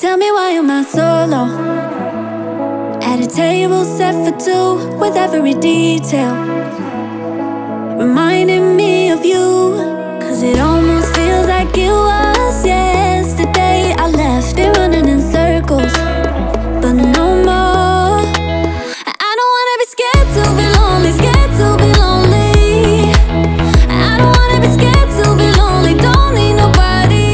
Tell me why am I solo? At a table set for two, with every detail reminding me of you. Cause it almost feels like it was yesterday I left. Been running in circles, but no more. I don't wanna be scared to be lonely, scared to be lonely. I don't wanna be scared to be lonely, don't need nobody.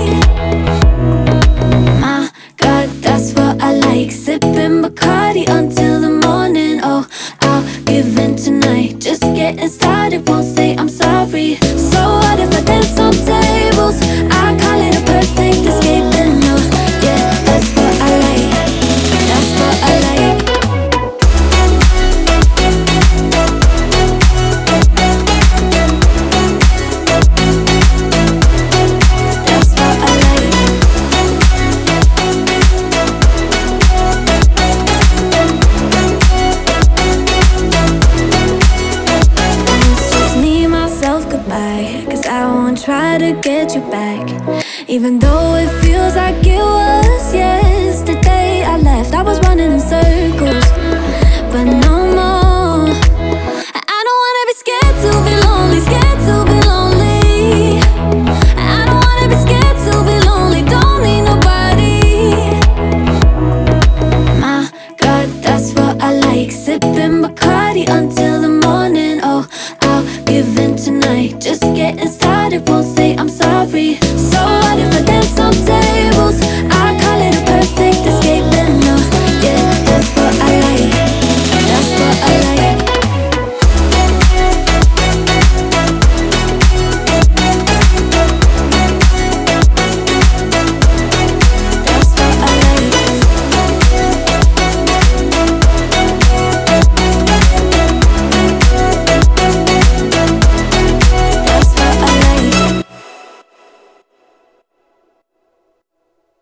My God, that's what I like, sipping Bacardi until the morning. Oh, I'll give in tonight, just getting started, won't say I'm sorry. So what if I dance on tables? I call it a perfect escape, and no, yeah, that's what I like, that's what I like. That's what I like. It's just me, myself, goodbye. Cause I won't try to get you back, even though it